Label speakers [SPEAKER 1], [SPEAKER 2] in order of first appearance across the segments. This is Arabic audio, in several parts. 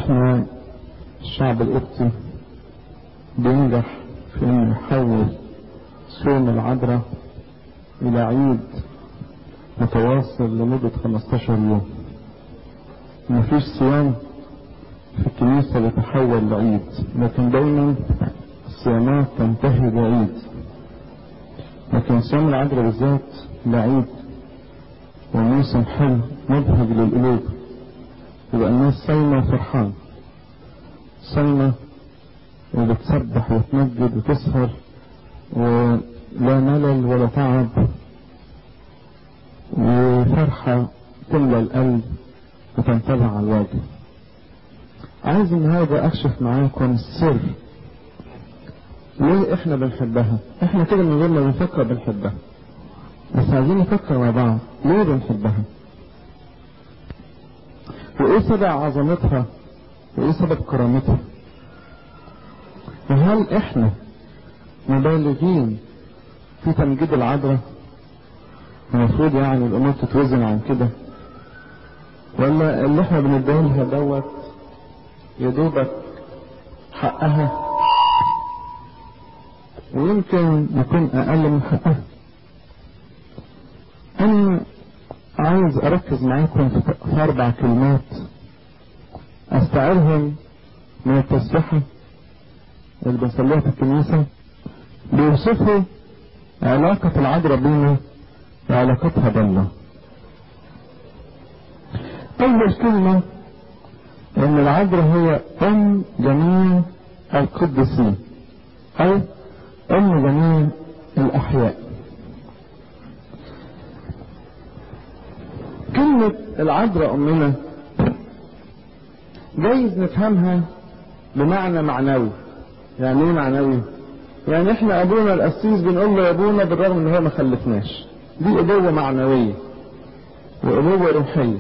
[SPEAKER 1] احنا الشعب القبطي بينجح في انه يحول صوم العذراء الى عيد متواصل لمدة 15 يوم. مفيش صيام في الكنيسة بيتحول لعيد، لكن دايما الصيامات تنتهي بعيد، لكن صوم العذراء بالذات لعيد وموسم حلو مبهج للقلوب. يبقى الناس صايمة وفرحان، صايمة وبتسبح وتمجد وتسهر ولا ملل ولا تعب، وفرحة تملى القلب وتنطبع على الوجه. عايز النهارده اكشف معاكم السر ليه احنا بنحبها. احنا كده من غير ما بنفكر بنحبها، بس عايزين نفكر مع بعض ليه بنحبها، وايه سبب عظمتها، وايه سبب كرامتها، وهل احنا مبالغين في تمجيد العذراء؟ المفروض يعني الامور تتوزن عن كده، ولا اللي احنا بنديلها دوت يا دوبك حقها ويمكن يكون اقل من حقها. انا عايز اركز معاكم في 4 كلمات استعيرهم من التسبيحة اللي بنصليها في الكنيسة، بيوصفوا علاقة العذراء بينا وعلاقتها بالله. اول كلمة ان العذراء هي ام جميع القديسين او ام جميع الاحياء. كلمة العذراء امنا جايز نفهمها بمعنى معنوي. يعني ايه معنوي؟ يعني احنا ابونا القسيس بنقول له يا ابونا بالرغم ان هو ما خلفناش. دي ابوة معنوية وابوة روحية.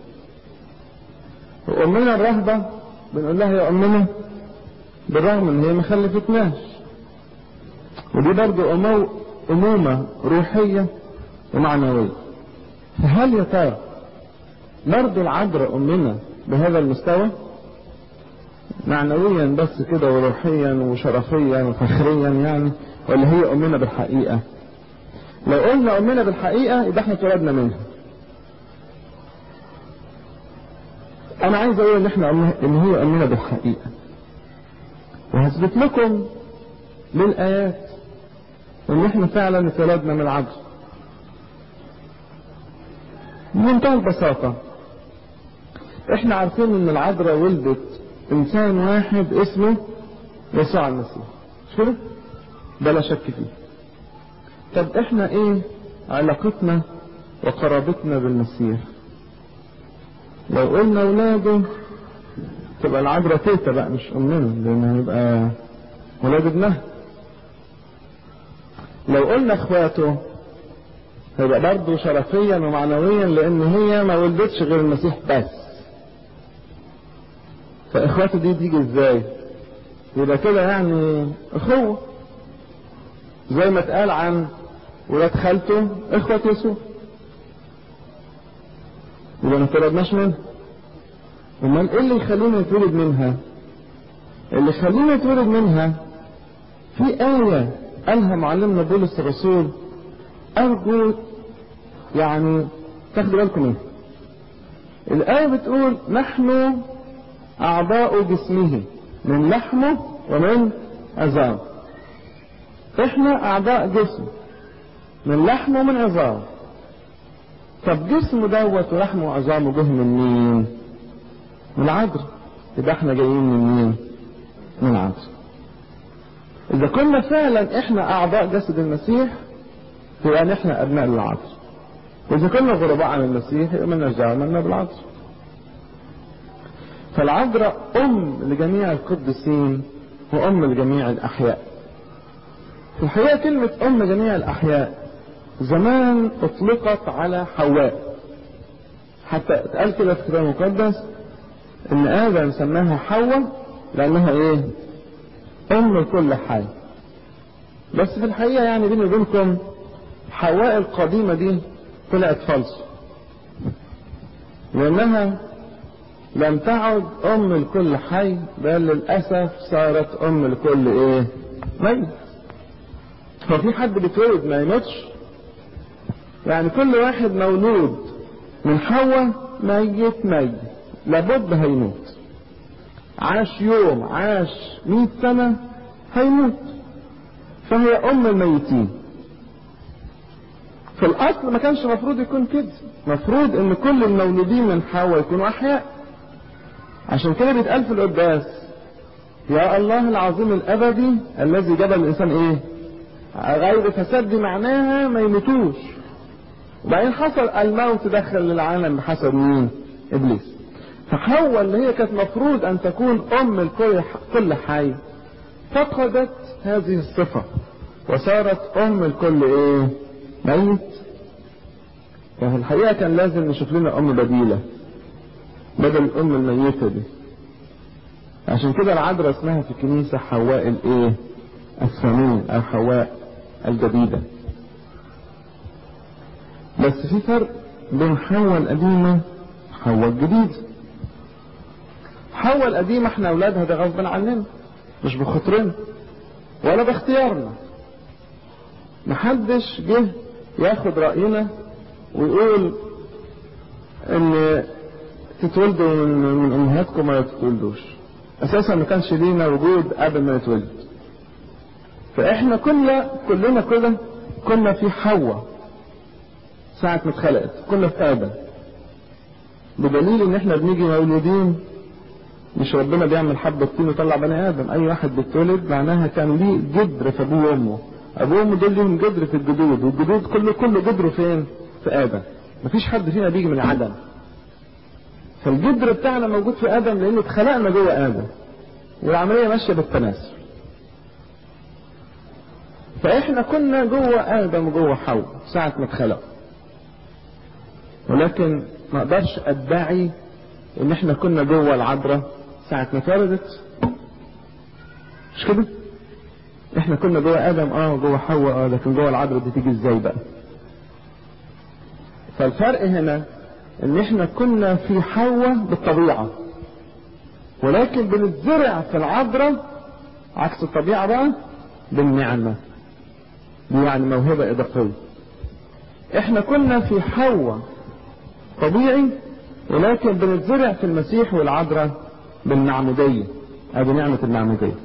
[SPEAKER 1] وامنا الرهبة بنقول لها يا امنا بالرغم ان هي ما خلفتناش. ودي برضو امومة روحية ومعنوية. فهل يا ترى برضو العذراء امنا بهذا المستوى معنويا بس كده وروحيا وشرفيا وفخريا يعني، ولا هي امنا بالحقيقة؟ لو قلنا امنا بالحقيقة يبقى احنا اتولدنا منها. انا عايز اقول ان احنا ان هي امنا بالحقيقة، وهثبت لكم بالايات ان احنا فعلا اتولدنا من العذراء بمنتهى البساطة. احنا عارفين ان العذراء ولدت انسان واحد اسمه يسوع المسيح، مش كده؟ بلا شك فيه. طب احنا ايه علاقتنا وقرابتنا بالمسيح؟ لو قلنا اولاده تبقى العذراء تيتا بقى مش امنا، لان هيبقى ولاد ابنها. لو قلنا اخواته هيبقى برضه شرفيا ومعنويا، لان هي ما ولدتش غير المسيح بس. فاخواته دي تيجي ازاي؟ يبقى كده يعني اخوه، زي ما اتقال عن ولاد خالته اخوة يسوع. يبقى ما اتولدناش منها. امال ايه اللي يخلينا نتولد منها؟ اللي يخلينا نتولد منها في آية قالها معلمنا بولس الرسول، ارجو يعني تاخدوا بالكم منها. الآية بتقول نحن اعضاء جسمه من لحمه ومن عظامه. احنا اعضاء جسم من لحمه ومن عظامه. طب جسمه دوت ولحمه وعظامه جه من مين؟ من العذراء. يبقى احنا جايين من مين؟ من العذراء. اذا كنا فعلا احنا اعضاء جسد المسيح يبقى احنا ابناء للعذراء. واذا كنا غرباء عن المسيح يبقى مالناش دعوه مالنا بالعذراء. فالعذراء ام لجميع القديسين وام لجميع الاحياء. في الحقيقه كلمه ام جميع الاحياء زمان اطلقت على حواء، حتى اتقال كده في الكتاب المقدس ان ادم سماها حواء لانها ايه؟ ام لكل حي. بس في الحقيقه يعني بيني وبينكم حواء القديمه دي طلعت فالص، لانها لم تعد ام لكل حي، بل للاسف صارت ام لكل ايه؟ ميت. هو في حد بيتولد ما يموتش؟ يعني كل واحد مولود من حواء ميت لابد هيموت. عاش يوم، عاش 100 سنة، هيموت. فهي ام الميتين. في الاصل ما كانش مفروض يكون كده، مفروض ان كل المولودين من حواء يكونوا احياء. عشان كده بيتقال في القداس: يا الله العظيم الابدي الذي جبل الانسان ايه؟ غير فساد. دي معناها ما يموتوش. وبعدين حصل الموت دخل للعالم بحسب مين؟ ابليس. فحواء اللي هي كانت مفروض ان تكون ام لكل حي فقدت هذه الصفة وصارت ام لكل ايه؟ ميت. ففي الحقيقة كان لازم نشوف لنا ام بديلة بدل الام الميتة دي. عشان كده العذراء اسمها في الكنيسة حواء الايه؟ الثانية او حواء الجديدة. بس في فرق بين حواء القديمة وحواء الجديدة. حواء القديمة احنا اولادها ده غصبا عننا، مش بخاطرنا ولا باختيارنا. محدش جه ياخد رأينا ويقول ان تتولدوا من امهاتكم ما تتولدوش. اساسا ما كانش لينا وجود قبل ما نتولد. فاحنا كلنا كده كنا في حواء ساعة ما اتخلقت، كنا في آدم. بدليل ان احنا بنيجي مولودين، مش ربنا بيعمل حبة طين ويطلع بني ادم. اي واحد بيتولد معناها كان ليه جدر في ابوه وامه. ابوه وامه دول ليهم جدر في الجدود، والجدود كله جدره فين؟ في آدم. مفيش حد فينا بيجي من عدم. فالجدر بتاعنا موجود في آدم لان اتخلقنا جوه آدم، والعملية ماشية بالتناسل. فاحنا كنا جوه آدم وجوه حواء ساعة ما اتخلق. ولكن ما اقدرش ادعي ان احنا كنا جوه العذراء ساعة ما اتولدت. مش كده؟ احنا كنا جوه ادم جوه حواء لكن جوه العذراء دي تيجي ازاي بقى؟ فالفرق هنا ان احنا كنا في حواء بالطبيعة، ولكن بنتزرع في العذراء عكس الطبيعة بقى بالنعمة. دي يعني موهبة اضافية. احنا كنا في حواء طبيعي، ولكن بنتزرع في المسيح والعذراء بالمعمودية. ادي نعمة المعمودية.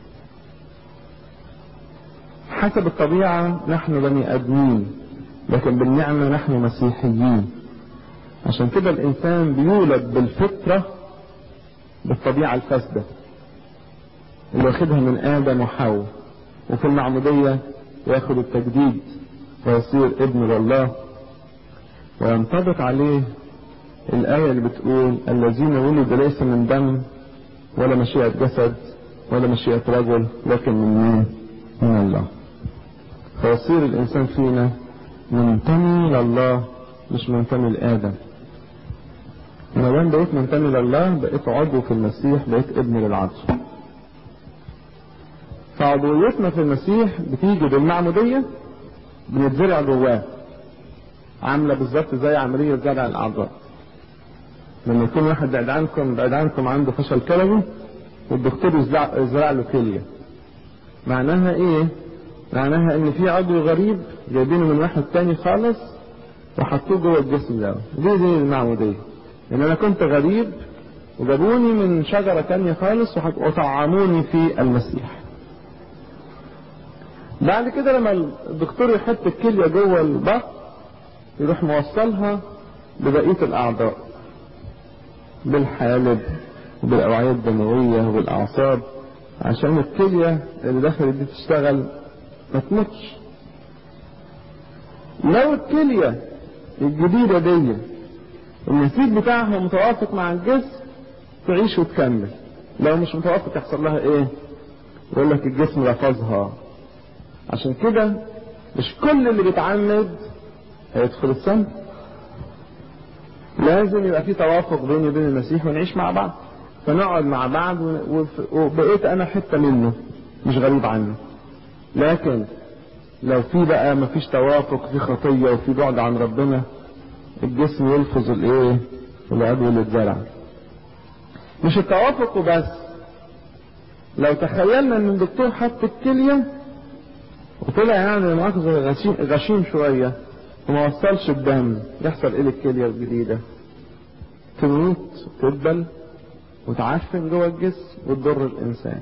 [SPEAKER 1] حسب الطبيعة نحن بني ادمين، لكن بالنعمة نحن مسيحيين. عشان كده الانسان بيولد بالفطرة بالطبيعة الفاسدة اللي واخدها من ادم وحواء، وفي المعمودية ياخد التجديد ويصير ابن لله، وينطبق عليه الآية اللي بتقول: الذين ولدوا ليس من دم ولا مشيئة جسد ولا مشيئة رجل لكن من الله. فيصير الإنسان فينا منتمي لله مش منتمي لآدم. ما دام بقيت منتمي لله بقيت عضو في المسيح، بقيت ابن للعذراء. فعضويتنا في المسيح بتيجي بالمعمودية، بنتزرع جواه. عاملة بالظبط زي عملية زرع الأعضاء. لما يكون واحد بعد عنكم عنده فشل كلوي والدكتور يزرع له كلية، معناها ايه؟ معناها ان في عضو غريب جايبينه من واحد تاني خالص وحطوه جوه الجسم ده. دي المعمودية. ان انا كنت غريب وجابوني من شجرة تانية خالص وطعموني في المسيح. بعد كده لما الدكتور يحط الكلية جوه البطن يروح موصلها ببقية الاعضاء، بالحالب وبالاوعية الدموية وبالاعصاب، عشان الكلية اللي دخلت دي تشتغل ما تموتش. لو الكلية الجديدة دي النسيج بتاعها متوافق مع الجسم تعيش وتكمل. لو مش متوافق يحصل لها ايه؟ يقول لك الجسم رفضها. عشان كده مش كل اللي بيتعمد هيدخل السنة. لازم يبقى في توافق بيني وبين المسيح ونعيش مع بعض، فنقعد مع بعض وبقيت انا حتة منه مش غريب عنه. لكن لو في بقى مفيش توافق، في خطية وفي بعد عن ربنا، الجسم يلفظ الايه؟ العضو اللي اتزرع. مش التوافق وبس، لو تخيلنا ان الدكتور حط الكلية وطلع يعني مؤاخذة غشيم شوية وما وصلش الدم، يحصل ايه للكلية الجديدة؟ تموت وتدبل وتعفن جوه الجسم وتضر الانسان.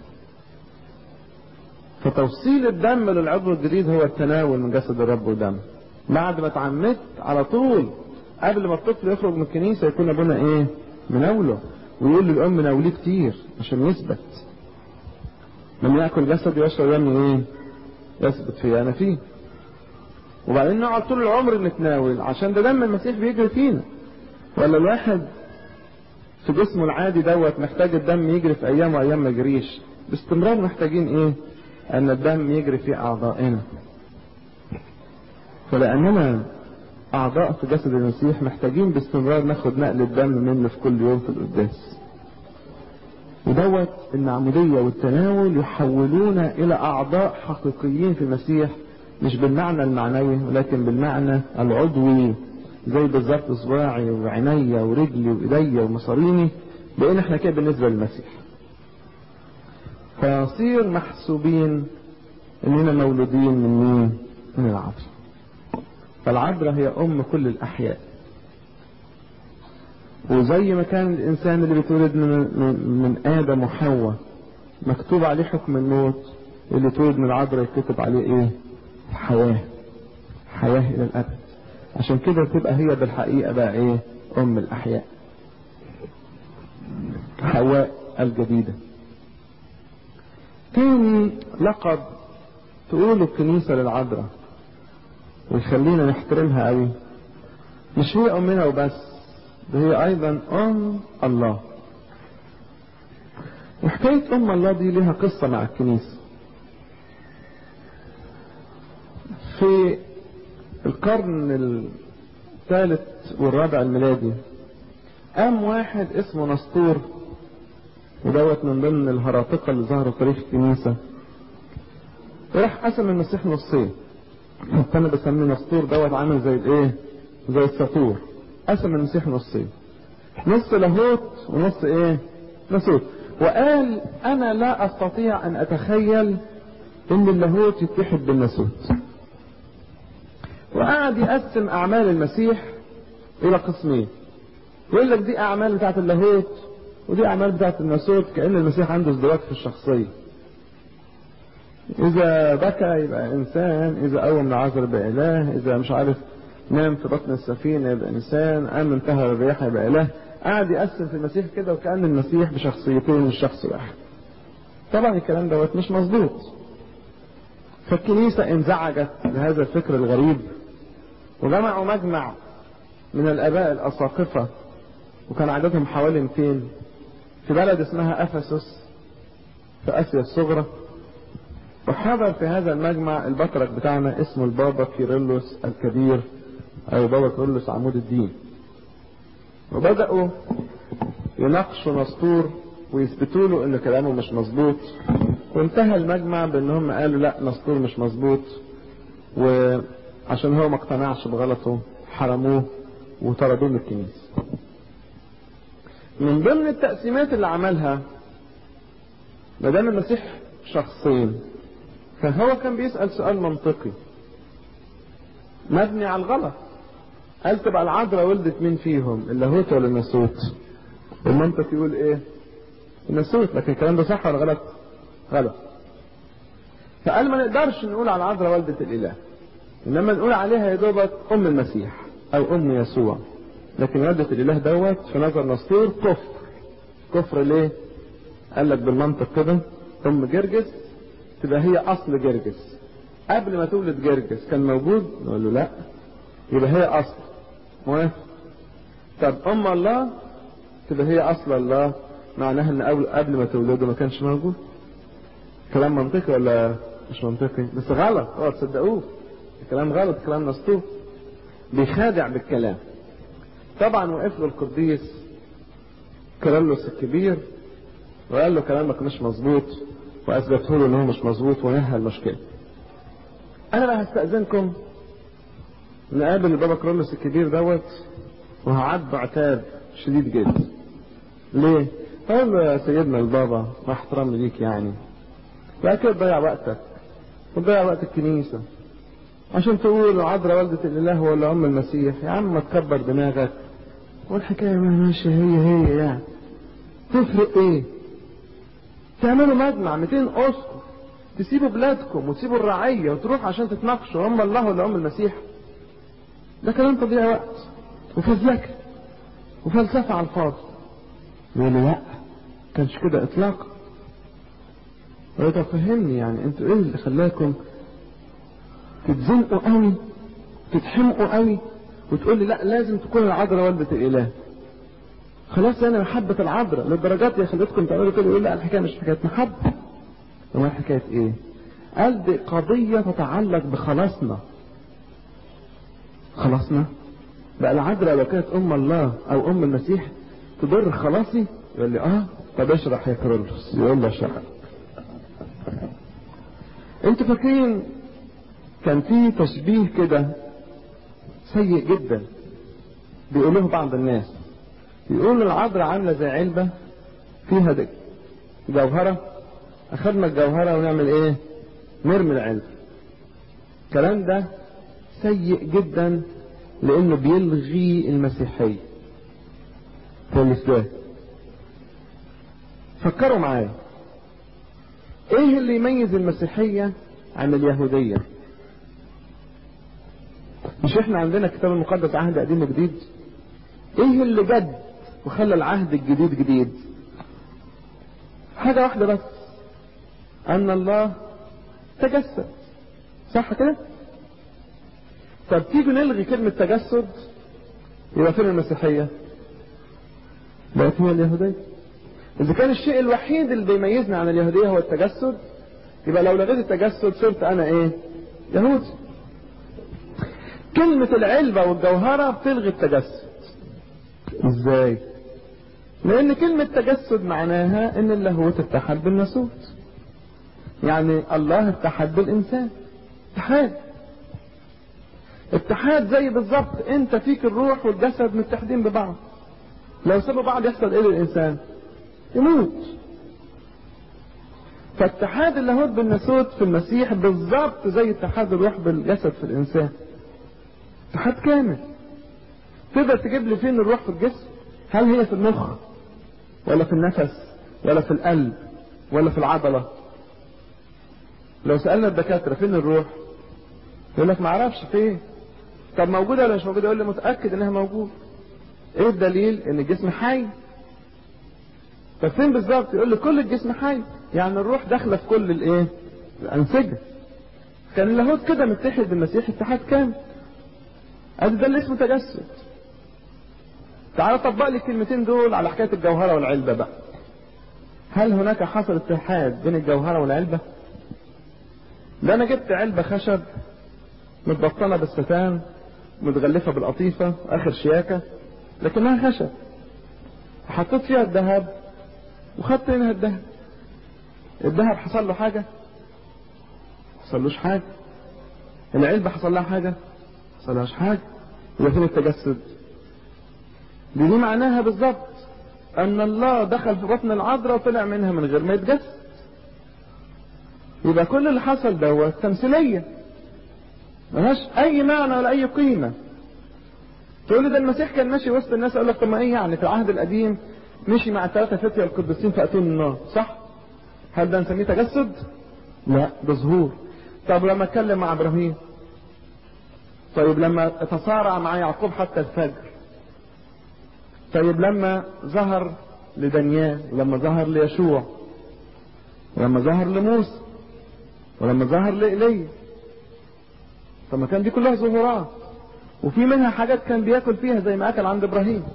[SPEAKER 1] فتوصيل الدم للعضو الجديد هو التناول من جسد الرب ودم. بعد ما اتعمدت على طول قبل ما الطفل يخرج من الكنيسة يكون ابونا ايه؟ مناوله، ويقول للام ناوليه كتير عشان يثبت. من ياكل جسدي ويشرب دمي ايه؟ يثبت فيه انا فيه. وبعدين نقعد طول العمر نتناول عشان ده دم المسيح بيجري فينا. ولا الواحد في جسمه العادي دوت محتاج الدم يجري في ايام وايام ما يجريش، باستمرار محتاجين ايه؟ ان الدم يجري في اعضائنا. فلاننا اعضاء في جسد المسيح محتاجين باستمرار ناخد نقل الدم منه في كل يوم في القداس. ودوت المعمودية والتناول يحولونا الى اعضاء حقيقيين في المسيح، مش بالمعنى المعنوي ولكن بالمعنى العضوي، زي بالظبط صباعي وعينيا ورجلي وايديا ومصاريني، بقينا احنا كده بالنسبة للمسيح. فنصير محسوبين اننا مولودين من مين؟ من العذراء. فالعذراء هي ام كل الاحياء. وزي ما كان الانسان اللي بيتولد من ادم وحواء مكتوب عليه حكم الموت، اللي اتولد من العذراء يكتب عليه ايه؟ حياة، حياة الى الابد. عشان كده تبقى هي بالحقيقة بقى ايه؟ ام الاحياء، حواء الجديدة. تاني لقب تقوله الكنيسة للعذراء ويخلينا نحترمها قوي، مش هي امنا وبس، ده هي ايضا ام الله. وحكاية ام الله دي لها قصة مع الكنيسة. في القرن الثالث والرابع الميلادي قام واحد اسمه نسطور، ودوت من ضمن الهراطقة اللي ظهروا في تاريخ الكنيسة، وراح قسم المسيح نصين. حتى انا بسميه نسطور دوت عامل زي الايه؟ زي الساطور. قسم المسيح نصين، نص لاهوت ونص ايه؟ ناسوت. وقال انا لا استطيع ان اتخيل ان اللاهوت يتحد بالناسوت. وقعد يقسم اعمال المسيح الى قسمين، يقول لك دي اعمال بتاعت اللاهوت ودي اعمال بتاعت الناسوت، كأن المسيح عنده ازدواج في الشخصية. اذا بكى يبقى انسان، اذا قوم العذراء يبقى اله، اذا مش عارف نام في بطن السفينة يبقى انسان، قام انتهى الرياح يبقى اله. قعد يقسم في المسيح كده وكأن المسيح بشخصيتين مش شخص واحد. طبعا الكلام دوت مش مظبوط. فالكنيسة انزعجت لهذا الفكر الغريب، وجمعوا مجمع من الاباء الاساقفة، وكان عددهم حوالي 200 في بلد اسمها افسس في اسيا الصغرى. وحضر في هذا المجمع البطرك بتاعنا اسمه البابا كيرلس الكبير، او بابا كيرلس عمود الدين. وبدأوا يناقشوا نسطور ويثبتوا له ان كلامه مش مظبوط. وانتهى المجمع بانهم قالوا لا، نسطور مش مظبوط، وعشان هو ما اقتنعش بغلطه حرموه وطردوه من الكنيسة. من ضمن التقسيمات اللي عملها، ما دام المسيح شخصين، فهو كان بيسأل سؤال منطقي مبني على الغلط. قال تبقى العذراء ولدت مين فيهم، اللاهوت ولا الناسوت؟ المنطق يقول ايه؟ الناسوت. لكن الكلام ده صح ولا غلط؟ غلط. فقال ما نقدرش نقول على العذراء والدة الاله، انما نقول عليها يا دوبك ام المسيح او ام يسوع. لكن والدة الاله دوت في نظر نسطور كفر. كفر ليه؟ قال لك بالمنطق كده ام جرجس تبقى هي اصل جرجس. قبل ما تولد جرجس كان موجود؟ نقول له لا، يبقى هي اصل. موافق. طب ام الله تبقى هي اصل الله، معناها ان قبل ما تولده ما كانش موجود. كلام منطقي ولا مش منطقي؟ بس غلط، اوعوا تصدقوه. الكلام غلط، كلام نسطور بيخادع بالكلام. طبعا وقف له القديس كيرلس الكبير وقال له كلامك مش مظبوط، واثبته له ان هو مش مظبوط ونهى المشكله. انا بقى هستأذنكم نقابل البابا كيرلس الكبير دوت وهعاتبه عتاب شديد جدا. ليه؟ قال له يا سيدنا البابا مع احترامي ليك يعني، لا كده تضيع وقتك وتضيع وقت الكنيسة عشان تقول عذراء والدة الإله ولا أم المسيح. يا عم ما تكبر دماغك، والحكاية ماشية هي يعني، تفرق ايه؟ تعملوا مجمع 200 أسقف، تسيبوا بلادكم وتسيبوا الرعية وتروح عشان تتناقشوا هم الله ولا أم المسيح؟ ده كلام تضييع وقت وفزلكة وفلسفة على الفاضي. يقول لي لا كانش كده إطلاقا. طب فهمني يعني انتوا ايه اللي خلاكم تتزنقوا قوي تتحمقوا قوي وتقول لي لا لازم تكون العذراء والدة الإله؟ خلاص انا محبة العذراء للدرجات اللي خلتكم تعملوا كده. يقول لا الحكاية مش حكاية محبة. وما الحكاية ايه؟ قال دي قضية تتعلق بخلاصنا. خلاصنا بقى العذراء لو كانت ام الله او ام المسيح تضر خلاصي؟ يقول لي طب اشرح يا كرولوس. يقول له اشرح. انتوا فاكرين كان في تشبيه كده سيء جدا بيقولوه بعض الناس، يقولوا العذراء عامله زي علبه فيها جوهره، اخدنا الجوهره ونعمل ايه؟ نرمي العلبه. الكلام ده سيء جدا لانه بيلغي المسيحيه. تقول ازاي؟ فكروا معايا، ايه اللي يميز المسيحيه عن اليهوديه؟ مش احنا عندنا الكتاب المقدس عهد قديم وجديد؟ ايه اللي جد وخلى العهد الجديد جديد؟ حاجة واحدة بس، ان الله تجسد. صح كده؟ طب تيجي نلغي كلمة تجسد يبقى فين المسيحية؟ بقت هي اليهودية. اذا كان الشيء الوحيد اللي بيميزنا عن اليهودية هو التجسد، يبقى لو لغيت التجسد صرت انا ايه؟ يهودي. كلمة العلبة والجوهرة بتلغي التجسد. ازاي؟ لان كلمة تجسد معناها ان اللاهوت اتحد بالناسوت، يعني الله اتحد بالانسان. اتحاد زي بالظبط انت فيك الروح والجسد متحدين ببعض. لو سابوا بعض يحصل ايه للانسان؟ يموت. فاتحاد اللاهوت بالناسوت في المسيح بالظبط زي اتحاد الروح بالجسد في الانسان. اتحاد كامل. تقدر تجيب لي فين الروح في الجسم؟ هل هي في المخ ولا في النفس ولا في القلب ولا في العضلة؟ لو سألنا الدكاترة فين الروح يقول لك ما اعرفش فين. طب موجودة ولا مش موجودة؟ يقول لي متأكد انها موجودة. ايه الدليل؟ ان الجسم حي. طب فين بالظبط؟ يقول لي كل الجسم حي، يعني الروح داخله في كل الايه؟ الانسجة. كان اللاهوت كده متحد بالمسيح اتحاد كامل. ادي ده اللي اسمه تجسد. تعال طبق لي الكلمتين دول على حكاية الجوهرة والعلبة بقى. هل هناك حصل اتحاد بين الجوهرة والعلبة؟ ده انا جبت علبة خشب متبطنة بالستان متغلفة بالقطيفة اخر شياكة لكنها خشب، حطيت فيها الذهب وخدت منها الذهب. الذهب حصل له حاجة؟ حصلوش حاجة. العلبة حصل لها حاجة؟ حصلهاش حاجة. يبقى فين التجسد؟ دي معناها بالظبط ان الله دخل في بطن العذراء وطلع منها من غير ما يتجسد. يبقى كل اللي حصل دوت تمثيلية ملهاش اي معنى ولا اي قيمة. تقول لي ده المسيح كان ماشي وسط الناس، اقول لك طب ما ايه يعني؟ في العهد القديم مشي مع الثلاثة فتية القديسين في اتون النار، صح؟ هل ده نسميه تجسد؟ لا، ده ظهور. طب لما اتكلم مع ابراهيم، طيب لما تصارع مع يعقوب حتى الفجر، طيب لما ظهر لدانيال ولما ظهر ليشوع ولما ظهر لموسى ولما ظهر لإيليا، طب ما كان دي كلها ظهورات، وفي منها حاجات كان بياكل فيها زي ما اكل عند ابراهيم.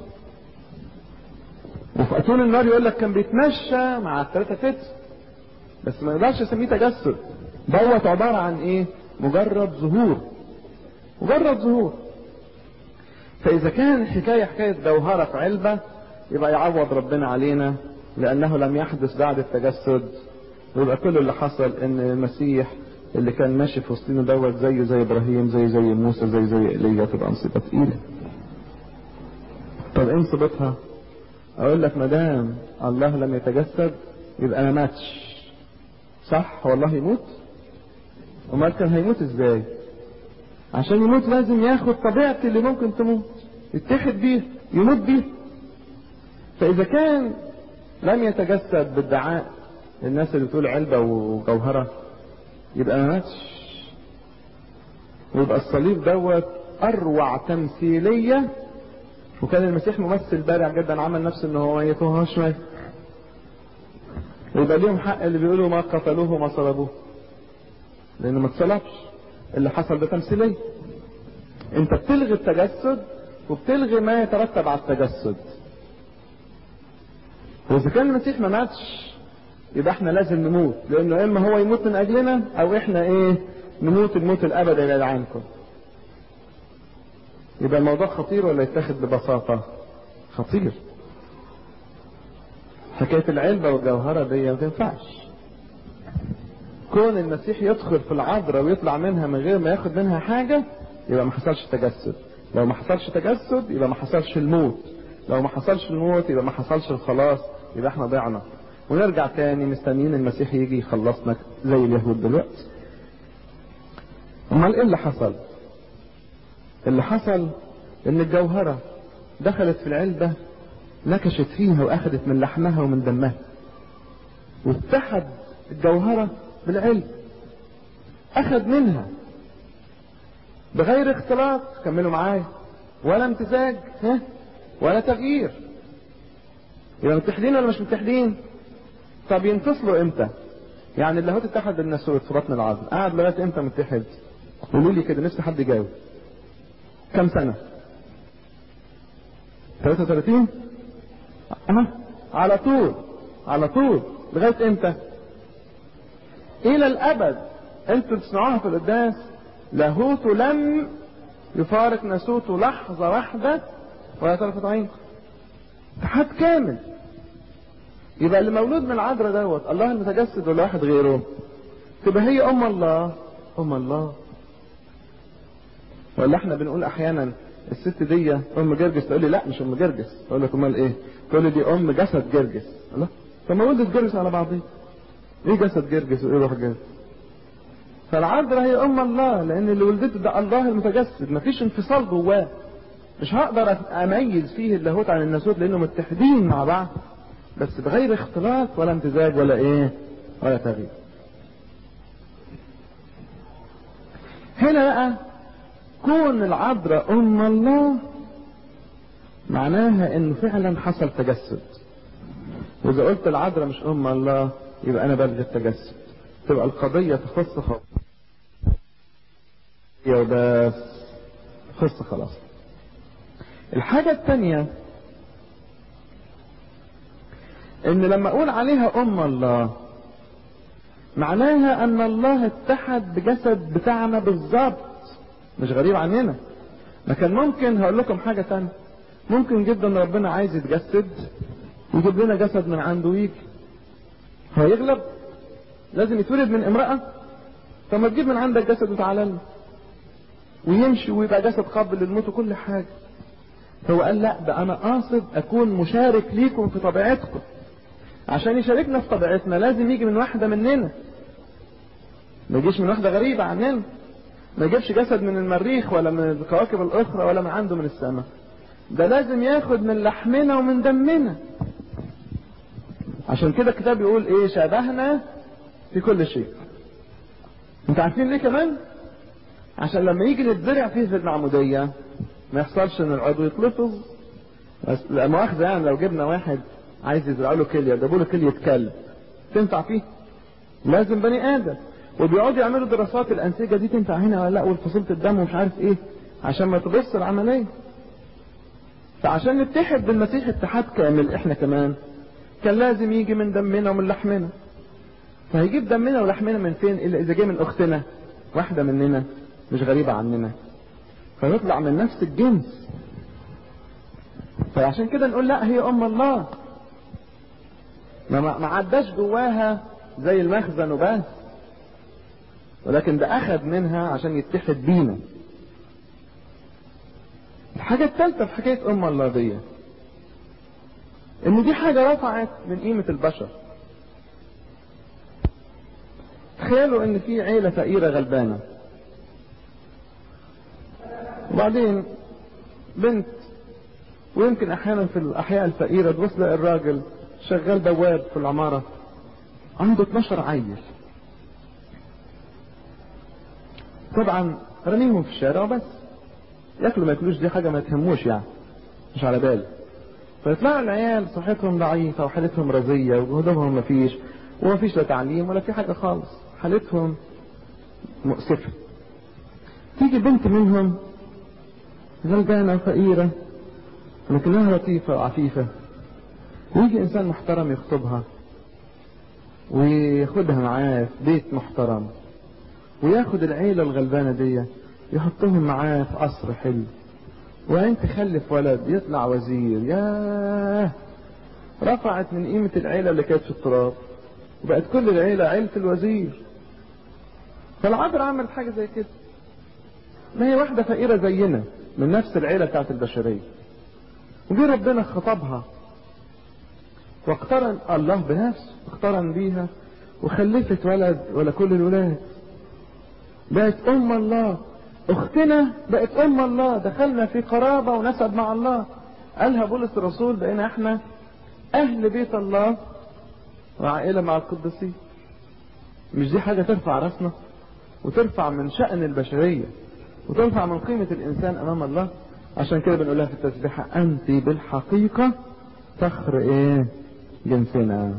[SPEAKER 1] وفي اتون النار يقول لك كان بيتمشى مع الثلاثة فتية، بس ما يقدرش يسميه تجسد. دوت عبارة عن ايه؟ مجرد ظهور. مجرد ظهور. فاذا كان الحكاية حكاية جوهرة في علبة يبقى يعوض ربنا علينا لانه لم يحدث بعد التجسد. ويبقى كل اللي حصل ان المسيح اللي كان ماشي في وسطنا دوت زي ابراهيم زي موسى زي ايليا، تبقى مصيبة تقيلة. طب ايه مصيبتها؟ اقول لك مدام الله لم يتجسد يبقى ما ماتش. صح والله يموت؟ امال كان هيموت ازاي؟ عشان يموت لازم ياخد طبيعتي اللي ممكن تموت، يتحد بيه، يموت بيه. فاذا كان لم يتجسد بادعاء الناس اللي بتقول علبة وجوهرة يبقى ما ماتش. ويبقى الصليب دوت اروع تمثيلية. وكان المسيح ممثل بارع جدا، عمل نفسه انه هو ميت وهو مش ميت. ويبقى ليهم حق اللي بيقولوا ما قتلوه وما صلبوه، لانه ما اتصلبش. اللي حصل ده تمثيلية. انت بتلغي التجسد وبتلغي ما يترتب على التجسد. واذا كان المسيح ما ماتش يبقى احنا لازم نموت، لانه اما هو يموت من اجلنا او احنا نموت الموت الابدي بعيد عنكم. يبقى الموضوع خطير ولا يتاخد ببساطة؟ خطير. حكاية العلبة والجوهرة دي ما تنفعش. كون المسيح يدخل في العذراء ويطلع منها من غير ما ياخد منها حاجة يبقى ما حصلش تجسد. لو ما حصلش تجسد يبقى ما حصلش الموت. لو ما حصلش الموت يبقى ما حصلش الخلاص. يبقى احنا ضيعنا ونرجع تاني مستنيين المسيح يجي يخلصنا زي اليهود دلوقتي. امال ايه اللي حصل؟ اللي حصل ان الجوهرة دخلت في العلبة، نكشت فيها واخدت من لحمها ومن دمها، واتحد الجوهرة بالعلبة، اخد منها بغير اختلاط. كملوا معايا. ولا امتزاج ولا تغيير. يبقى متحدين ولا مش متحدين؟ طب ينفصلوا امتى؟ يعني اللاهوت اتحد بالناسوت في بطن العظم، قعد لغايه امتى متحد؟ قولوا لي كده، نفسي حد يجاوب. كم سنه؟ 33؟ على طول على طول. لغايه امتى؟ الى الابد. انتوا بتسمعوها في القداس، لاهوته لم يفارق ناسوته لحظه واحده ولا طرفة عين. اتحاد كامل. يبقى اللي مولود من العذراء دوت الله المتجسد ولا واحد غيره؟ تبقى هي ام الله. ام الله. ولا احنا بنقول احيانا الست دي ام جرجس، تقول لي لا مش ام جرجس. اقول لك امال ايه؟ تقول لي دي ام جسد جرجس. الله، طب ما ولدت جرجس على بعضيه. ايه جسد جرجس وايه روح جرجس؟ فالعذراء هي ام الله، لان اللي ولدته ده الله المتجسد، مفيش انفصال جواه. مش هقدر اميز فيه اللاهوت عن الناسوت لانه متحدين مع بعض، بس بغير اختلاط ولا امتزاج ولا تغيير. هنا بقى كون العذراء ام الله معناها انه فعلا حصل تجسد. واذا قلت العذراء مش ام الله يبقى انا بلغي التجسد، تبقى القضية تخص خلاص وبس، تخص خلاص. الحاجة الثانية ان لما اقول عليها ام الله معناها ان الله اتحد بجسد بتاعنا بالظبط، مش غريب عننا. لكن ممكن هقول لكم حاجة تانية، ممكن جدا ربنا عايز يتجسد يجيب لنا جسد من عنده ويجي. هو يغلب؟ لازم يتولد من امرأة؟ طب ما تجيب من عندك جسد وتعالى لنا ويمشي ويبقى جسد قابل للموت وكل حاجة. هو قال لا، ده انا قاصد اكون مشارك ليكم في طبيعتكم. عشان يشاركنا في طبيعتنا لازم يجي من واحدة مننا، ما يجيش من واحدة غريبة عننا. ما يجيبش جسد من المريخ ولا من الكواكب الاخرى ولا من عنده من السماء. ده لازم ياخد من لحمنا ومن دمنا. عشان كده الكتاب يقول ايه؟ شبهنا في كل شيء. انت عارفين ليه كمان؟ عشان لما يجي نتزرع فيه في المعمودية ما يحصلش ان العضو يتلفظ. بس لا مؤاخذة، يعني لو جبنا واحد عايز يزرع له كلية، جابوا له كلية كلب، تنفع فيه؟ لازم بني ادم. وبيقعدوا يعملوا دراسات الانسجة دي تنفع هنا ولا لا، والفصيلة الدم ومش عارف ايه، عشان ما تبص العملية. فعشان نتحد بالمسيح اتحاد كامل احنا كمان كان لازم يجي من دمنا ومن لحمنا. فهيجيب دمنا ولحمنا من فين الا اذا جه من اختنا واحدة مننا مش غريبة عننا، فنطلع من نفس الجنس. فعشان كده نقول لا، هي ام الله. ما عداش جواها زي المخزن وبس، ولكن ده اخذ منها عشان يتحد بينا. الحاجة الثالثة في حكاية ام الله دي ان دي حاجة رفعت من قيمة البشر. تخيلوا ان في عيلة فقيرة غلبانة، وبعدين بنت، ويمكن احيانا في الاحياء الفقيرة تبص تلاقي الراجل شغال بواب في العمارة عنده 12 عيل، طبعا رميهم في الشارع وبس، ياكلوا ما ياكلوش دي حاجة ما تهموش يعني، مش على باله. فيطلعوا العيال صحتهم ضعيفة وحالتهم رزية وجهدهم مفيش، ومفيش لا تعليم ولا في حاجة خالص، حالتهم مؤسفة. تيجي بنت منهم غلبانة وفقيرة لكنها لطيفة وعفيفة، ويجي انسان محترم يخطبها وياخدها معاه في بيت محترم، وياخد العيلة الغلبانة دي يحطهم معاه في قصر حلو، وعين تخلف ولد يطلع وزير. ياه، رفعت من قيمة العيلة اللي كانت في التراب، وبقت كل العيلة عيلة الوزير. فالعذراء عملت حاجة زي كده، ما هي واحدة فقيرة زينا من نفس العيلة بتاعت البشرية، وجي ربنا خطبها واقترن الله بنفسه، اقترن بيها وخلفت ولد ولا كل الولاد، بقت ام الله. اختنا بقت ام الله، دخلنا في قرابة ونسب مع الله. قالها بولس الرسول بقينا احنا اهل بيت الله وعائلة مع القديسين. مش دي حاجة ترفع راسنا وترفع من شأن البشرية وترفع من قيمة الانسان امام الله؟ عشان كده بنقولها في التسبيحة انت بالحقيقة فخر ايه جنسنا.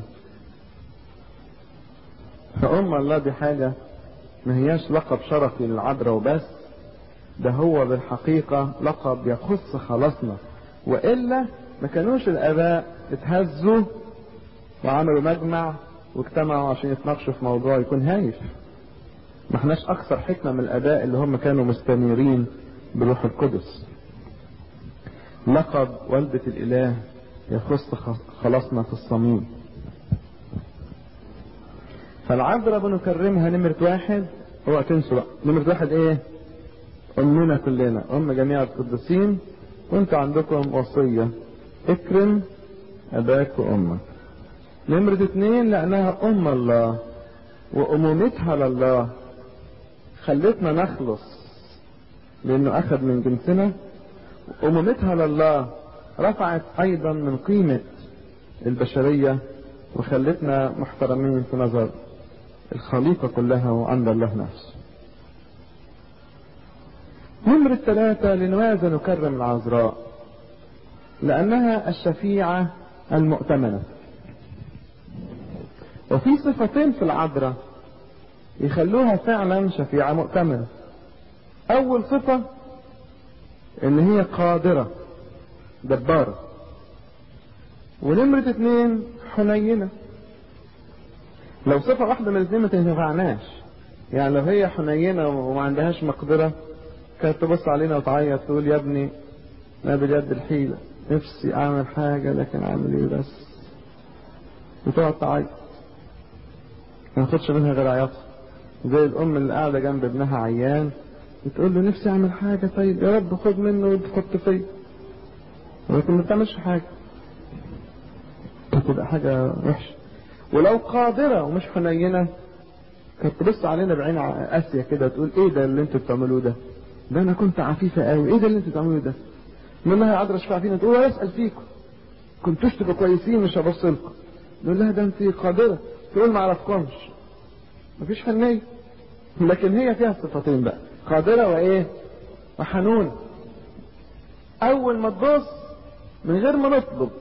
[SPEAKER 1] فام الله دي حاجة ما هياش لقب شرفي للعذراء وبس، ده هو بالحقيقة لقب يخص خلاصنا، وإلا ما كانوش الآباء اتهزوا وعملوا مجمع واجتمعوا عشان يتناقشوا في موضوع يكون هايف. ما احناش أكثر حكمة من الآباء اللي هم كانوا مستنيرين بروح القدس. لقب والدة الإله يخص خلاصنا في الصميم. فالعذراء بنكرمها نمرة واحد، هو تنسوا بقى نمرة واحد ايه؟ امنا كلنا، ام جميع القديسين. وانتوا عندكم وصية اكرم اباك وامك. نمرة اتنين لانها ام الله وامومتها لله خلتنا نخلص لانه اخذ من جنسنا. امومتها لله رفعت ايضا من قيمة البشرية وخلتنا محترمين في نظر الخليقة كلها وعند الله نفسه. نمرة ثلاثة لماذا نكرم العذراء؟ لأنها الشفيعة المؤتمنة. وفي صفتين في العذراء يخلوها فعلا شفيعة مؤتمنة. أول صفة إن هي قادرة جبارة، ونمرة اتنين حنينة. لو صفة واحدة من الاثنين ما تنفعناش، يعني لو هي حنينة وما عندهاش مقدرة كانت تبص علينا وتعيط تقول يا ابني ما بجد الحيلة، نفسي اعمل حاجة لكن اعمل ايه بس، وتقعد تعيط ما ناخدش منها غير عياطها. زي الام اللي قاعدة جنب ابنها عيان بتقول له نفسي اعمل حاجة، طيب يا رب خد منه وتحط فيا، ولكن ما بتعملش حاجة، تبقى حاجة وحشة. ولو قادرة ومش حنينة كانت تبص علينا بعين قاسية كده تقول ايه ده اللي انتوا بتعملوه ده؟ ده انا كنت عفيفة قوي، ايه ده اللي انتوا بتعملوه ده؟ نقول لها يا عذراء اشفع فينا، تقول اسال فيكم كنتوش تبقوا كويسين مش هبص لكم. نقول لها ده انت قادرة، تقول ما اعرفكمش. مفيش حنية. لكن هي فيها الصفتين بقى، قادرة وايه وحنون. اول ما تبص من غير ما نطلب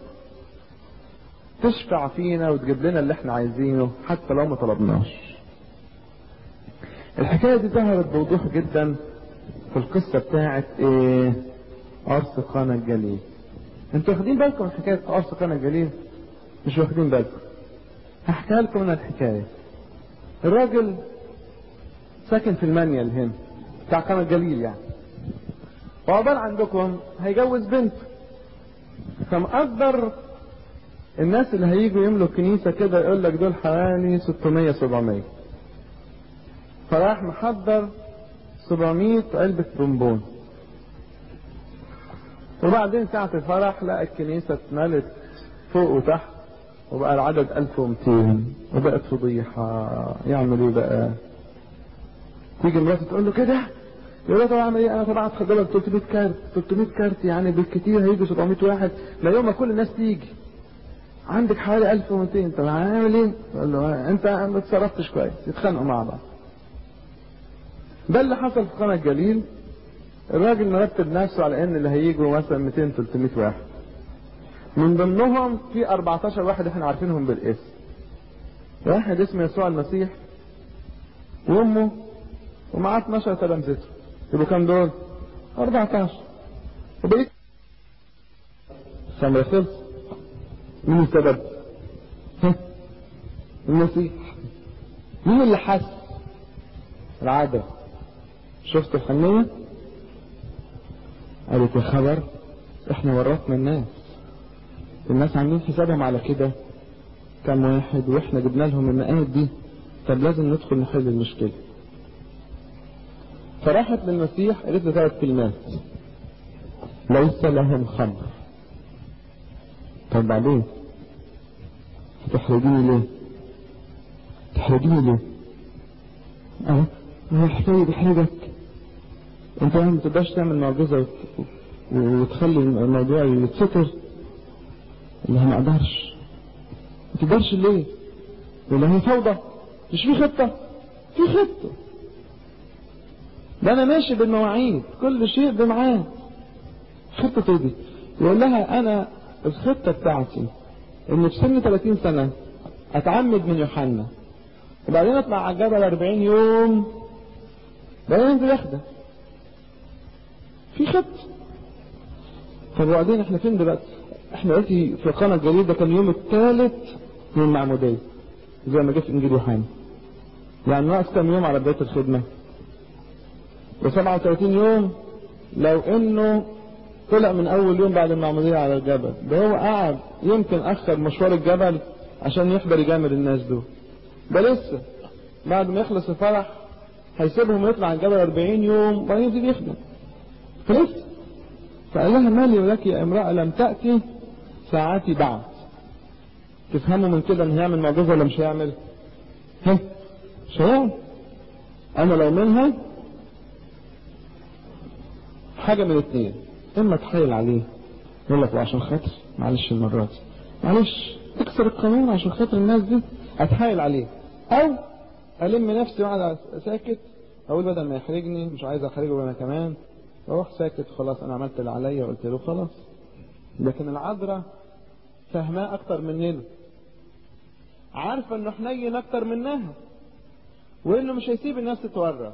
[SPEAKER 1] تشفع فينا وتجيب لنا اللي احنا عايزينه حتى لو ما طلبناش. الحكاية دي ظهرت بوضوح جدا في القصة بتاعت ايه عرس قانا الجليل. انتوا واخدين بالكم من حكاية عرس قانا الجليل؟ مش واخدين بالكم؟ هحكي لكم من الحكاية. الراجل ساكن في المنيل هنا بتاع قانا الجليل يعني، وعقبال عندكم هيجوز بنت، فمقدر الناس اللي هيجوا يملوا الكنيسة كده يقول لك دول حوالي 600 700، فراح محضر 700 علبة بونبون. وبعدين ساعة الفرح لقى الكنيسة اتملت فوق وتحت، وبقى العدد 1200 وبقت فضيحة. يعمل ايه بقى؟ تيجي مراته تقول له كده، يقول له طب اعمل ايه؟ انا طبعا هتخدم 300 كارت، 300 كارت يعني بالكتير هيجي 700 واحد، لا يوم ما كل الناس تيجي عندك حوالي 1200، طب هنعمل ايه؟ يقول له انت ما اتصرفتش كويس، يتخانقوا مع بعض. ده اللي حصل في قناة الجليل. الراجل مرتب نفسه على ان اللي هيجوا مثلا 200 300 واحد، من ضمنهم في 14 واحد احنا عارفينهم بالاسم. واحد اسمه يسوع المسيح وامه ومعاه 12 تلامذته، يبقوا كام دول؟ 14. وبقيت سمرة خلص. مين السبب؟ المسيح. مين اللي حس؟ العادة. شفت الحنية؟ قالت يا خبر، احنا ورطنا الناس عاملين حسابهم على كده كم واحد، واحنا جبنا لهم المئات دي، طب لازم ندخل نحل المشكلة. فراحت للمسيح قالت له 3 كلمات: ليس لهم خمر. طب بعدين تحرجيني ليه؟ تحرجيني ليه؟ هو حكاية بيحرجك؟ انت ما تقدرش تعمل معجزة وتخلي الموضوع يتستر؟ اللي ما اقدرش. ما تقدرش ليه؟ ولا هي فوضى؟ مش في خطة؟ في خطة. ده انا ماشي بالمواعيد، كل شيء بمعاد. خطة دي يقول لها انا الخطة بتاعتي ان في سن 30 سنة اتعمد من يوحنا، وبعدين اطلع على الجبل 40 يوم، بعدين انزل يخدم. في خطة. طب وبعدين احنا فين دلوقتي؟ احنا دلوقتي في قناة الجليل، ده كان يوم الثالث من المعمودية زي ما جه في انجيل يوحنا. يعني ناقص كام يوم على بداية الخدمة؟ و37 يوم لو انه طلع من اول يوم بعد المعمودية على الجبل. ده هو قعد يمكن اخر مشوار الجبل عشان يحضر يجامل الناس دول. ده لسه بعد ما يخلص الفرح هيسيبهم يطلع على الجبل 40 يوم وبعدين ينزل يخدم. فلسه. فقال لها مالي ولك يا امرأة لم تأتي ساعاتي بعد. تفهموا من كده ان هيعمل معجزة ولا مش هيعمل؟ مش هيعمل. انا لو منها حاجة من الاثنين: اما تحايل عليه يقول لك عشان خاطر معلش المرة دي، معلش اكسر القانون عشان خاطر الناس دي، اتحايل عليه، او الم نفسي واقعد ساكت، اقول بدل ما يحرجني مش عايز احرجه انا كمان، اروح ساكت خلاص، انا عملت اللي عليا وقلت له خلاص. لكن العذراء فهماه اكتر مننا، عارفه انه حنين اكتر منها، وانه مش هيسيب الناس تتورط.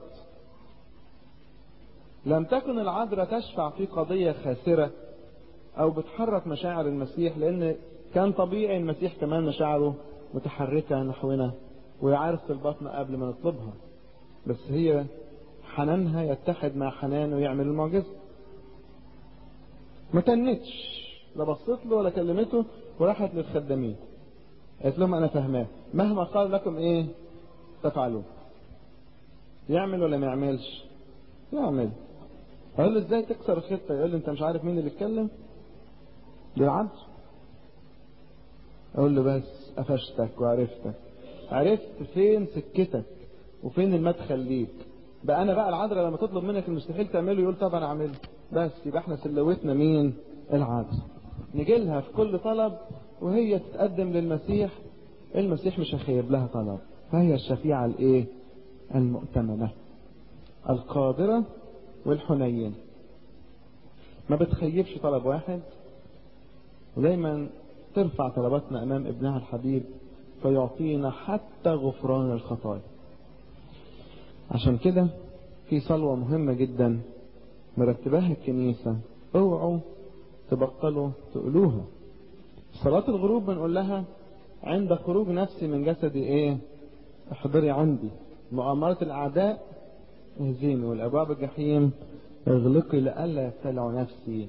[SPEAKER 1] لم تكن العذراء تشفع في قضية خاسرة او بتحرك مشاعر المسيح، لان كان طبيعي المسيح كمان مشاعره متحركة نحونا ويعرف البطن قبل ما نطلبها، بس هي حنانها يتحد مع حنانه ويعمل المعجزة. ما تنتش، لا بصت له ولا كلمته، وراحت للخدامين قالت لهم انا فاهماه، مهما قال لكم ايه تفعلوا. يعمل ولا ما يعملش؟ يعمل. اقول له ازاي تكسر الخطه؟ يقول لي انت مش عارف مين اللي اتكلم؟ دي العبد. اقول له بس قفشتك وعرفتك، عرفت فين سكتك وفين المدخل ليك. بقى انا بقى العذراء لما تطلب منك المستحيل تعمله يقول طب انا اعمله. بس يبقى احنا سلوتنا مين؟ العذراء. نجي لها في كل طلب وهي تتقدم للمسيح، المسيح مش هيخيب لها طلب، فهي الشفيعة الايه؟ المؤتمنة القادرة والحنينة، ما بتخيبش طلب واحد، ودايما ترفع طلباتنا امام ابنها الحبيب فيعطينا حتى غفران الخطايا. عشان كده في صلوة مهمة جدا مرتباها الكنيسة، اوعوا تبطلوا تقولوها. صلاة الغروب بنقول لها عند خروج نفسي من جسدي ايه؟ احضري عندي. مؤامرة الاعداء اهزيني، والابواب الجحيم اغلقي لئلا يبتلعوا نفسي.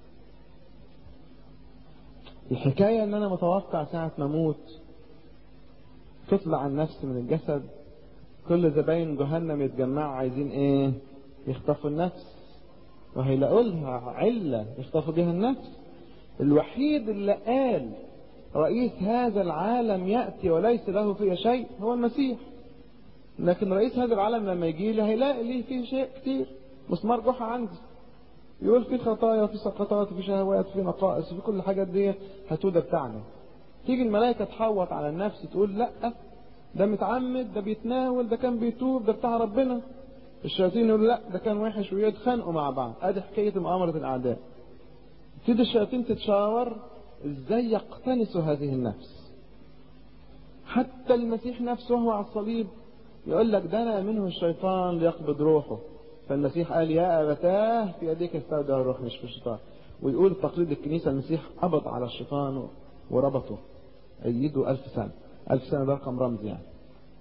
[SPEAKER 1] الحكاية ان انا متوقع ساعة ما اموت تطلع النفس من الجسد، كل زباين جهنم يتجمعوا عايزين ايه؟ يخطفوا النفس، وهيلاقوا لها علة يخطفوا بيها النفس. الوحيد اللي قال رئيس هذا العالم يأتي وليس له فيه شيء هو المسيح. لكن رئيس هذا العالم لما يجي لي هيلاقي ليه فيه شيء كتير، مسمار جحا عندي، يقول في خطايا وفي سقطات وفي شهوات وفي نقائص وفي كل الحاجات دي هتودة بتاعنا. تيجي الملائكة تحوط على النفس تقول لا ده متعمد، ده بيتناول، ده كان بيتوب، ده بتاع ربنا. الشياطين يقول لا ده كان وحش، ويتخانقوا مع بعض. ادي حكاية مؤامرة الاعداء. تبتدي الشياطين تتشاور ازاي يقتنسوا هذه النفس. حتى المسيح نفسه وهو على الصليب يقول لك دنا منه الشيطان ليقبض روحه، فالمسيح قال يا أبتاه في يديك استودع الروح، مش في الشيطان. ويقول تقليد الكنيسة المسيح قبض على الشيطان وربطه أيده 1000 سنة. 1000 سنة ده رقم رمزي يعني.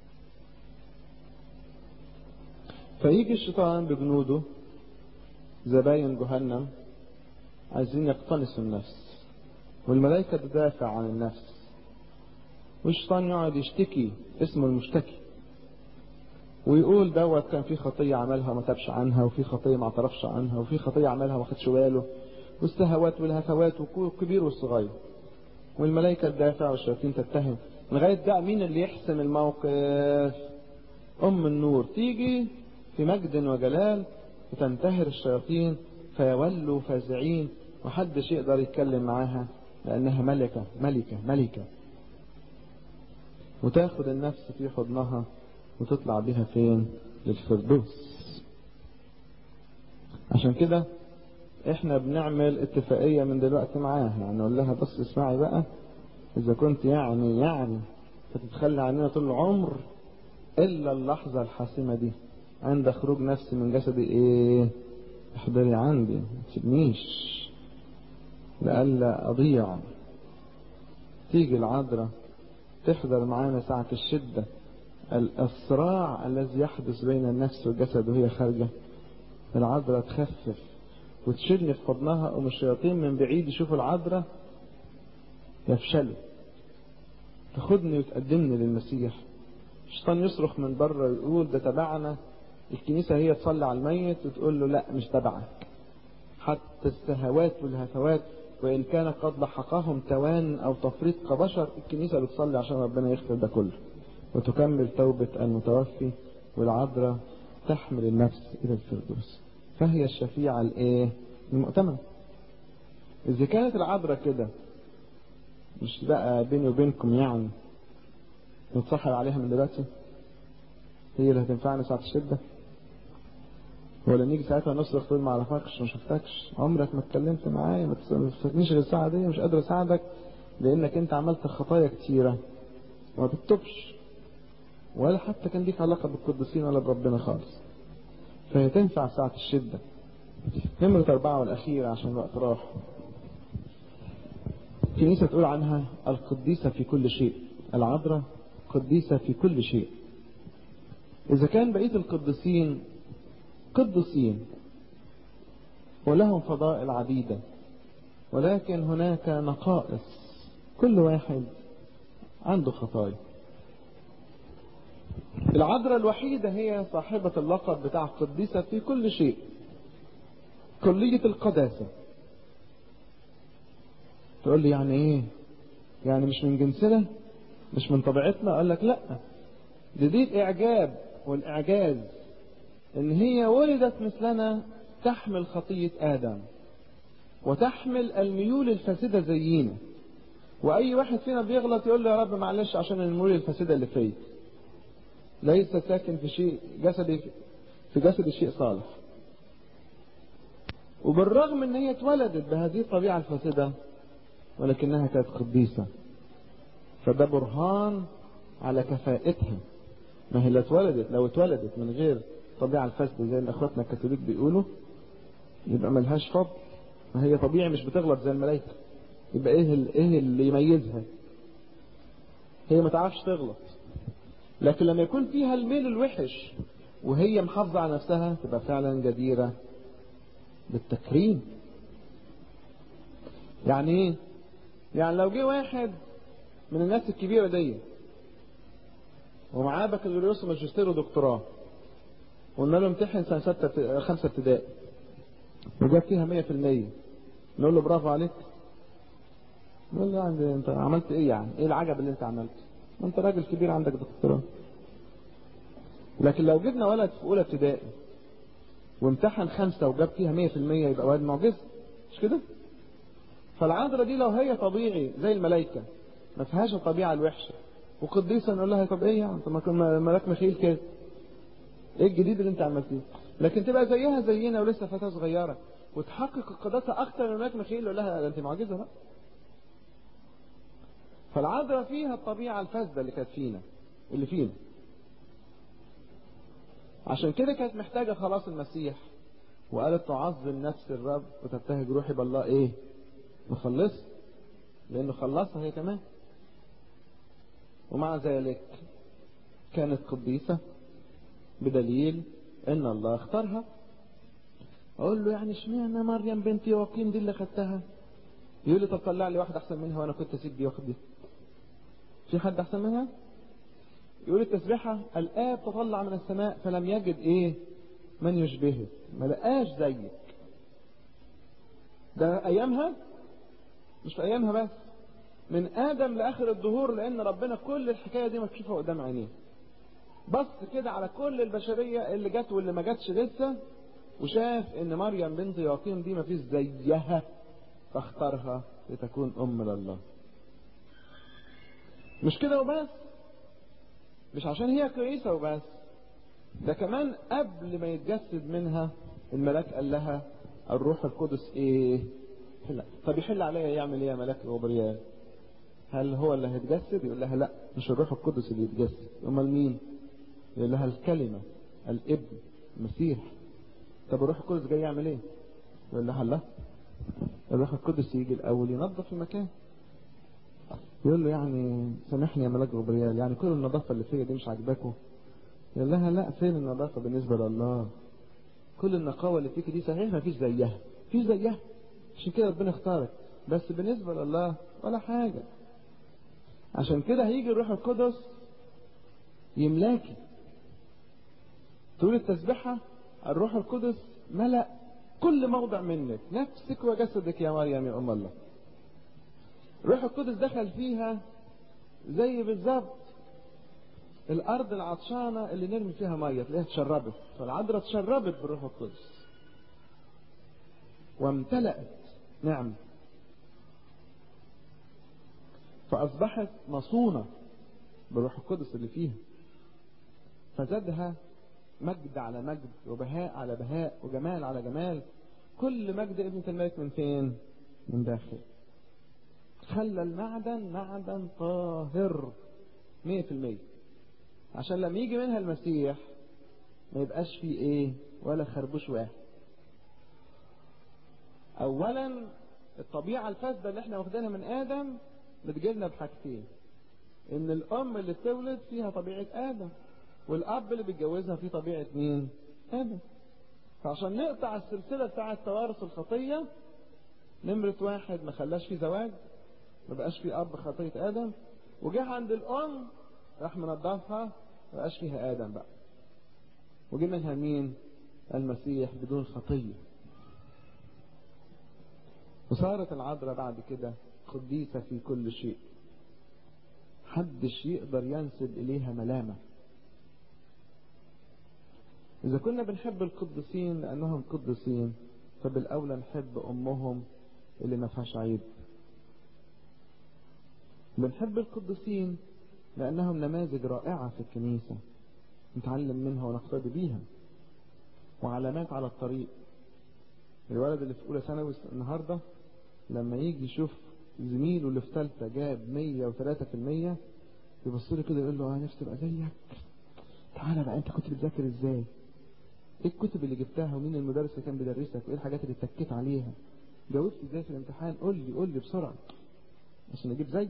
[SPEAKER 1] فيجي الشيطان بجنوده زباين جهنم عايزين يقتنسوا النفس، والملائكة تدافع عن النفس، والشيطان يقعد يشتكي، اسمه المشتكي، ويقول دوت كان في خطية عملها وما تابش عنها، وفي خطية ما اعترفش عنها، وفي خطية عملها وما خدش باله، والسهوات والهفوات والكبير والصغير. والملائكة تدافع والشياطين تتهم، لغاية ده مين اللي يحسم الموقف؟ أم النور تيجي في مجد وجلال وتنتهر الشياطين فيولوا فازعين، وحدش يقدر يتكلم معاها لأنها ملكة ملكة ملكة، وتاخد النفس في حضنها وتطلع بها فين؟ للفردوس. عشان كده احنا بنعمل اتفاقية من دلوقتي معاها، يعني نقول لها بس اسمعي بقى، اذا كنت يعني فتتخلى عننا طول العمر الا اللحظة الحاسمة دي عند خروج نفسي من جسدي، ايه؟ احضري عندي، ما تسيبنيش لألا اضيع. تيجي العذراء تحضر معانا ساعة الشدة، الصراع الذي يحدث بين النفس والجسد وهي خارجة. العذراء تخفف وتشيلني في حضنها، ومن الشياطين من بعيد يشوفوا العذراء يفشلوا، تاخدني وتقدمني للمسيح. الشيطان يصرخ من بره ويقول ده تبعنا، الكنيسة هي تصلي على الميت وتقول له لا مش تبعك. حتى السهوات والهفوات وإن كان قد لحقهم توان أو تفريط كبشر، الكنيسة بتصلي عشان ربنا يغفر ده كله وتكمل توبة المتوفي، والعذراء تحمل النفس إلى الفردوس. فهي الشفيعة الايه؟ المؤتمنة. إذا كانت العذراء كده، مش بقى بيني وبينكم يعني نتصحر عليها من دلوقتي؟ هي اللي هتنفعنا ساعة الشدة؟ ولا نيجي ساعتها نصرخ تقول ما اعرفكش ما شفتكش، عمرك ما اتكلمت معايا، ما تستنيش غير الساعة دي، مش قادر اساعدك لانك انت عملت خطايا كتيرة وما بتتوبش، ولا حتى كان ليك علاقة بالقديسين ولا بربنا خالص. فهي تنفع ساعة الشدة. نمرة 4 والأخيرة عشان الوقت راح، الكنيسة تقول عنها القديسة في كل شيء. العذراء قديسة في كل شيء. إذا كان بقية القديسين قديسين ولهم فضائل عديدة، ولكن هناك نقائص، كل واحد عنده خطايا. العذراء الوحيدة هي صاحبة اللقب بتاع قديسة في كل شيء، كلية القداسة. تقول لي يعني ايه؟ يعني مش من جنسنا، مش من طبيعتنا؟ اقول لك لا، دي الاعجاب والاعجاز ان هي ولدت مثلنا، تحمل خطية ادم وتحمل الميول الفاسدة زينا. واي واحد فينا بيغلط يقول له يا رب معلش عشان الميول الفاسدة اللي فيا، ليس ساكن في شيء جسدي، في جسد شيء صالح. وبالرغم ان هي اتولدت بهذه الطبيعة الفاسدة ولكنها كانت قديسة، فده برهان على كفاءتها. ما هي لو اتولدت من غير طبيعة الفاسدة زي ما اخواتنا الكاثوليك بيقولوا يبقى ملهاش فضل. ما هي طبيعي مش بتغلط زي الملائكة، يبقى ايه اللي يميزها؟ هي ما تعرفش تغلط. لكن لما يكون فيها الميل الوحش وهي محافظة على نفسها تبقى فعلا جديرة بالتكريم. يعني ايه؟ يعني لو جه واحد من الناس الكبيرة دي ومعاه بكالوريوس وماجستير ودكتوراه، وقلنا له امتحن سنة 5 ابتدائي وجاب فيها 100%، نقول له برافو عليك؟ يقول له يعني انت عملت ايه؟ يعني ايه العجب اللي انت عملته؟ ما انت راجل كبير عندك دكتوراه. لكن لو جبنا ولد في اولى ابتدائي وامتحن 5 وجاب فيها 100% يبقى ولد معجزه، مش كده؟ فالعذراء دي لو هي طبيعي زي الملائكه ما فيهاش الطبيعه الوحشه وقديسه، نقول لها طب ايه يعني؟ انت ما كان ملاك مخيل كده، ايه الجديد اللي انت عملتيه؟ لكن تبقى زيها زينا ولسه فتاه صغيره وتحقق القداسه اكتر من ملاك مخيل، نقول لها ده انت معجزه بقى. فالعذراء فيها الطبيعه الفاسده اللي كانت فينا، اللي فينا. عشان كده كانت محتاجه خلاص المسيح، وقالت تعظم نفس الرب وتبتهج روحي بالله ايه؟ مخلص، لانه خلصها هي كمان. ومع ذلك كانت قديسة بدليل ان الله اختارها. اقول له يعني اشمعنى مريم بنت يواقيم دي اللي خدتها؟ يقول لي طب طلع لي واحد احسن منها وانا كنت اسيب دي واخد دي. في حد احسن منها؟ يقول التسبيحة الاب تطلع من السماء فلم يجد ايه؟ من يشبهه، ما لقاش زيك. ده ايامها، مش في ايامها بس، من ادم لاخر الدهور، لان ربنا كل الحكايه دي مكشوفه قدام عينيه. بص كده على كل البشريه اللي جت واللي ما جاتش لسه، وشاف ان مريم بنت يقيم دي ما فيش زيها، فاختارها لتكون ام لله. مش كده وبس، مش عشان هي كويسه وبس، ده كمان قبل ما يتجسد منها الملاك قال لها الروح القدس ايه؟ حل. طب يحل عليا يعمل ايه يا ملاك غبريال؟ هل هو اللي هيتجسد؟ يقول لها لا، مش الروح القدس اللي يتجسد. امال مين؟ يقول لها الكلمة، الابن، المسيح. طب الروح القدس جاي يعمل ايه؟ يقول لها لا، الروح القدس يجي الاول ينظف المكان. يقول له يعني سامحني يا ملاك غبريال، يعني كل النظافة اللي فيا دي مش عاجباكم؟ يقول لها لا، فين النظافة بالنسبة لله؟ كل النقاوة اللي فيك دي صحيح ما فيش زيها، فيش زيها، عشان كده ربنا اختارك، بس بالنسبة لله ولا حاجة. عشان كده هيجي الروح القدس يملاكي. تقول التسبيحة الروح القدس ملأ كل موضع منك، نفسك وجسدك يا مريم يا أم الله. الروح القدس دخل فيها زي بالظبط الأرض العطشانة اللي نرمي فيها مية تلاقيها اتشربت، فالعذراء اتشربت بالروح القدس وامتلأت نعم، فأصبحت مصونة بالروح القدس اللي فيها، فزادها مجد على مجد وبهاء على بهاء وجمال على جمال. كل مجد ابنة الملك من فين؟ من داخل. خلى المعدن معدن طاهر 100%، عشان لما يجي منها المسيح ما يبقاش فيه ايه؟ ولا خربوش واحد. اولا الطبيعة الفاسدة اللي احنا واخدينها من ادم بتجيلنا بحاجتين، ان الام اللي بتولد فيها طبيعة ادم، والاب اللي بيتجوزها فيه طبيعة مين؟ ادم. فعشان نقطع السلسلة بتاعة توارث الخطية، نمرة واحد ما خلاش فيه زواج، ما بقاش فيه اب خطية ادم، وجه عند الام راح منضفها، ما بقاش فيها ادم بقى، وجه منها مين؟ المسيح بدون خطية. وصارت العذراء بعد كده قديسة في كل شيء، محدش يقدر ينسب اليها ملامة. اذا كنا بنحب القديسين لانهم قديسين، فبالاولى نحب امهم اللي ما فيهاش عيب. بنحب القديسين لانهم نماذج رائعة في الكنيسة نتعلم منها ونقتدي بيها، وعلامات على الطريق. الولد اللي في اولى ثانوي النهارده لما يجي يشوف زميله اللي في ثالثه جاب 103%، يبص له كده يقول له انا نفسي ابقى زيك، تعالى بقى انت كنت بتذاكر ازاي؟ ايه الكتب اللي جبتها؟ ومين المدرس اللي كان بيدرسك؟ وايه الحاجات اللي اتكيت عليها؟ جاوبت ازاي في الامتحان؟ قول لي بسرعه عشان اجيب زيك.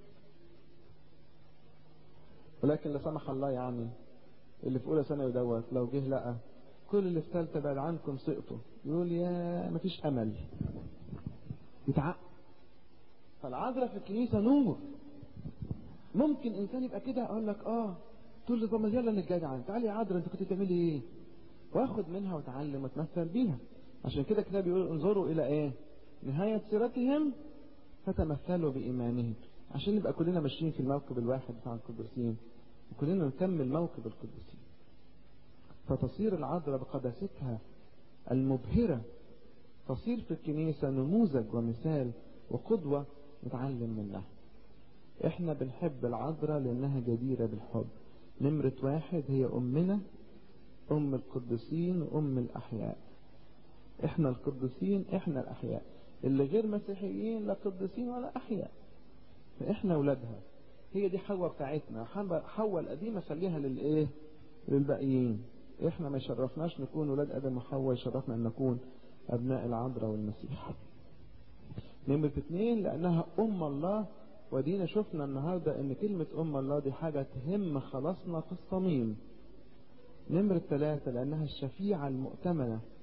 [SPEAKER 1] ولكن لا سمح الله يعني اللي في اولى ثانوي دوت لو جه لقى كل اللي في ثالثه بعد عنكم سقطوا، يقول يا مفيش امل، يتعق. فالعذراء في الكنيسه نور. ممكن انسان يبقى كده اقول لك تقول لي طب يلا نتجدع، تعالي يا عذراء انت كنت بتعملي ايه؟ واخد منها واتعلم واتمثل بيها. عشان كده كده بيقول انظروا الى ايه؟ نهايه سيرتهم فتمثلوا بإيمانهم، عشان نبقى كلنا ماشيين في الموكب الواحد بتاع القديسين وكلنا نكمل موكب القديسين. فتصير العذراء بقداستها المبهرة تصير في الكنيسة نموذج ومثال وقدوة نتعلم منها. احنا بنحب العذراء لانها جديرة بالحب. نمرة 1 هي امنا، ام القديسين وام الاحياء. احنا القديسين، احنا الاحياء. اللي غير مسيحيين لا قديسين ولا احياء، فاحنا اولادها. هي دي حواء بتاعتنا. حواء القديمة خليها للايه؟ للباقيين. احنا ما يشرفناش نكون ولاد ادم وحواء، يشرفنا ان نكون ابناء العذراء والمسيح. نمرة 2 لانها ام الله، ودينا شفنا النهاردة ان كلمة ام الله دي حاجة تهم خلاصنا في الصميم. نمرة 3 لانها الشفيعة المؤتمنة